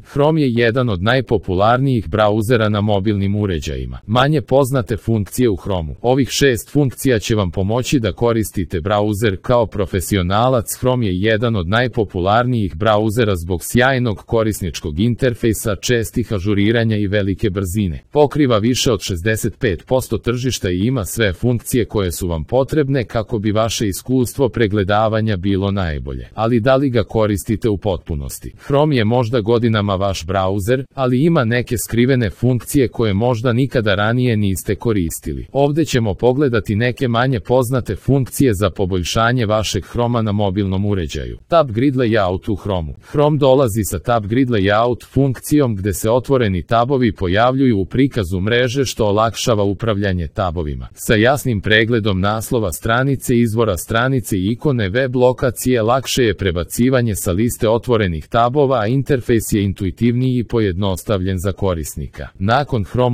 Chrome je jedan od najpopularnijih brauzera na mobilnim uređajima. Manje poznate funkcije u Chromeu. Ovih 6 funkcija će vam pomoći da koristite brauzer kao profesionalac. Chrome je jedan od najpopularnijih brauzera zbog sjajnog korisničkog interfejsa, čestih ažuriranja i velike brzine. Pokriva više od 65% tržišta i ima sve funkcije koje su vam potrebne kako bi vaše iskustvo pregledavanja bilo najbolje. Ali da li ga koristite u potpunosti? Chrome je možda godinama vaš brauzer, ali ima neke skrivene funkcije koje možda nikada ranije niste koristili. Ovdje ćemo pogledati neke manje poznate funkcije za poboljšanje vašeg Chroma na mobilnom uređaju. Tab Grid Layout u Chromeu. Chrome dolazi sa Tab Grid Layout funkcijom gde se otvoreni tabovi pojavljuju u prikazu mreže što olakšava upravljanje tabovima. Sa jasnim pregledom naslova stranice, izvora stranice i ikone web lokacije lakše je prebacivanje sa liste otvorenih tabova, a interfejs je intuitivniji i pojednostavljen za korisnika. Nakon Chrome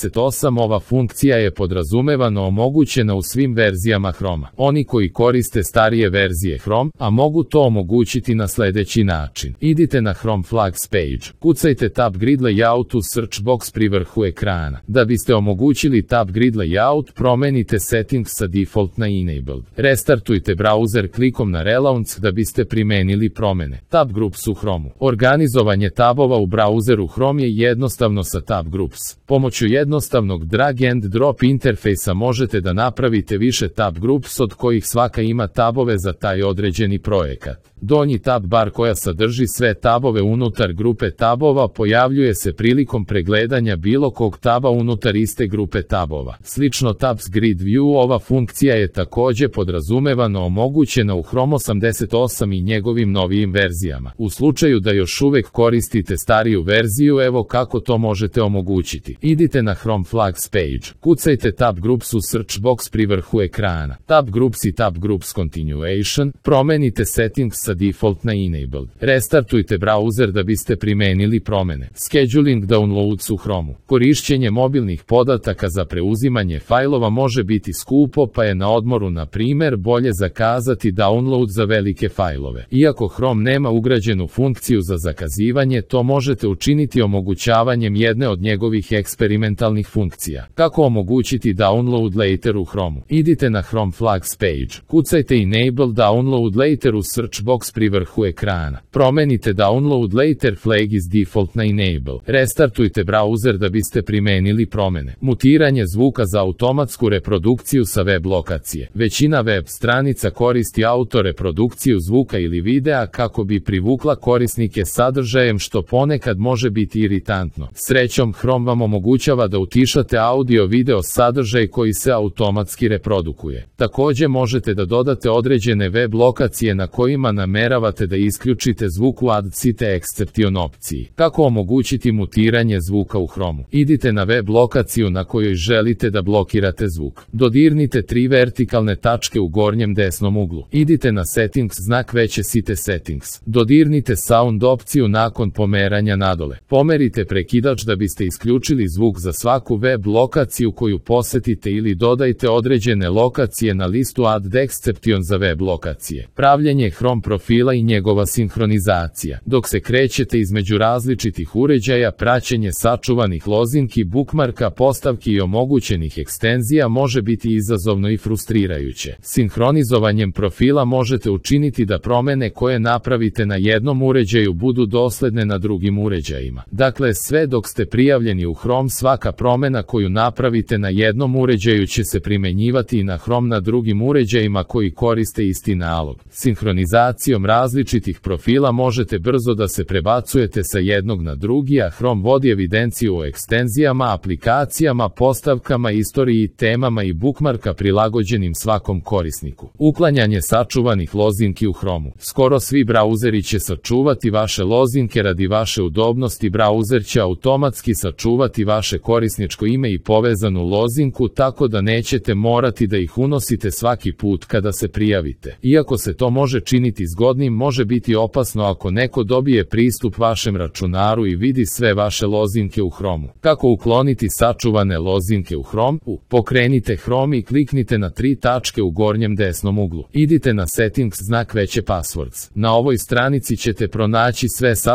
88 ova funkcija je podrazumevano omogućena u svim verzijama Chroma. Oni koji koriste starije verzije Chrome, a mogu to omogućiti na sljedeći način. Idite na Chrome Flags page, kucajte Tab Grid Layout u search box pri vrhu ekrana. Da biste omogućili Tab Grid Layout, promenite settings sa default na enabled. Restartujte brauzer klikom na Relaunch da biste primenili promene. Tab Groups u Chromeu. Organizovanje tabova u brauzeru Chrome je jednostavno sa Tab Groups. Pomoću jednostavnog drag and drop interfejsa možete da napravite više Tab Groups od kojih svaka ima tabove za taj određeni projekat. Donji tab bar koja sadrži sve tabove unutar grupe tabova pojavljuje se prilikom pregledanja bilo kog taba unutar iste grupe tabova. Slično Tabs Grid View, ova funkcija je također podrazumevano omogućena u Chrome 88 i njegovim novijim verzijama. U slučaju da još uvek koristite stariju verziju, evo kako to možete omogućiti. Idite na Chrome Flags page, kucajte Tab Groups u search box pri vrhu ekrana. Tab Groups i Tab Groups Continuation, promenite settings sa default na enabled. Restartujte brauzer da biste primenili promene. Scheduling downloads u Chromeu. Korišćenje mobilnih podataka za preuzimanje fajlova može biti skupo, pa je na odmoru na primjer bolje zakazati download za velike fajlove. Iako Chrome nema ugrađenu funkciju za zakazivanje, to možete učiniti omogućavanjem jedne od njegovih eksperimentalnih funkcija. Kako omogućiti download later u Chromeu? Idite na Chrome Flags page, kucajte Enable Download Later u search box pri vrhu ekrana. Promenite Download Later flag iz default na Enable. Restartujte brauzer da biste primenili promene. Mutiranje zvuka za automatsku reprodukciju sa web lokacije. Većina web stranica koristi autoreprodukciju zvuka ili videa kako bi privukla korisnike sadržajem, što ponekad može biti iritantno. Srećom, Chrome vam omogućava da utišate audio-video sadržaj koji se automatski reprodukuje. Također možete da dodate određene web lokacije na kojima nameravate da isključite zvuk u Add Cite Exception opciji. Kako omogućiti mutiranje zvuka u Chromeu? Idite na web lokaciju na kojoj želite da blokirate zvuk. Dodirnite 3 vertikalne tačke u gornjem desnom uglu. Idite na Settings, znak veće Cite Settings. Dodirnite Sound opciju nakon pomeranja nadole. Pomerite prekidač da biste isključili zvuk za svaku web lokaciju koju posetite ili dodajte određene lokacije na listu Add Exception za web lokacije. Pravljenje Chrome profila i njegova sinhronizacija. Dok se krećete između različitih uređaja, praćenje sačuvanih lozinki, bookmarka, postavki i omogućenih ekstenzija može biti izazovno i frustrirajuće. Sinhronizovanjem profila možete učiniti da promene koje napravite na jednom uređaju budu dosledne na drugim uređajima. Dakle, sve dok ste prijavljeni u Chrome, svaka promena koju napravite na jednom uređaju će se primenjivati i na Chrome na drugim uređajima koji koriste isti nalog. Sinhronizacijom različitih profila možete brzo da se prebacujete sa jednog na drugi, a Chrome vodi evidenciju o ekstenzijama, aplikacijama, postavkama, istoriji, temama i bookmarka prilagođenim svakom korisniku. Uklanjanje sačuvanih lozinki u Chromeu. Skoro svi brauzeri će sačuvati vaše lozinke radi vaše udobnosti. Brauzer će automatski sačuvati vaše korisničko ime i povezanu lozinku, tako da nećete morati da ih unosite svaki put kada se prijavite. Iako se to može činiti zgodnim, može biti opasno ako neko dobije pristup vašem računaru i vidi sve vaše lozinke u Chromeu. Kako ukloniti sačuvane lozinke u Chromeu? Pokrenite Chrome i kliknite na 3 tačke u gornjem desnom uglu. Idite na Settings, znak veće Passwords. Na ovoj stranici ćete pronaći sve sačuvane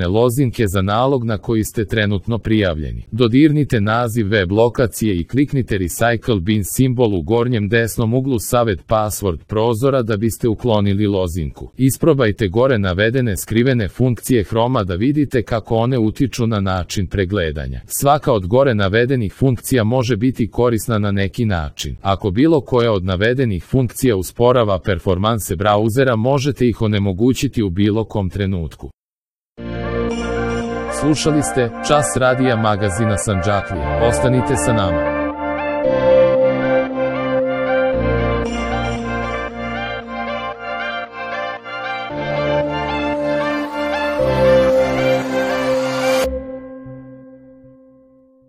povezane lozinke za nalog na koji ste trenutno prijavljeni. Dodirnite naziv web lokacije i kliknite Recycle Bin simbol u gornjem desnom uglu Savet password prozora da biste uklonili lozinku. Isprobajte gore navedene skrivene funkcije Chroma da vidite kako one utiču na način pregledanja. Svaka od gore navedenih funkcija može biti korisna na neki način. Ako bilo koja od navedenih funkcija usporava performanse brauzera, možete ih onemogućiti u bilo kom trenutku. Slušali ste Čas radija magazina Sandžaklija. Ostanite sa nama.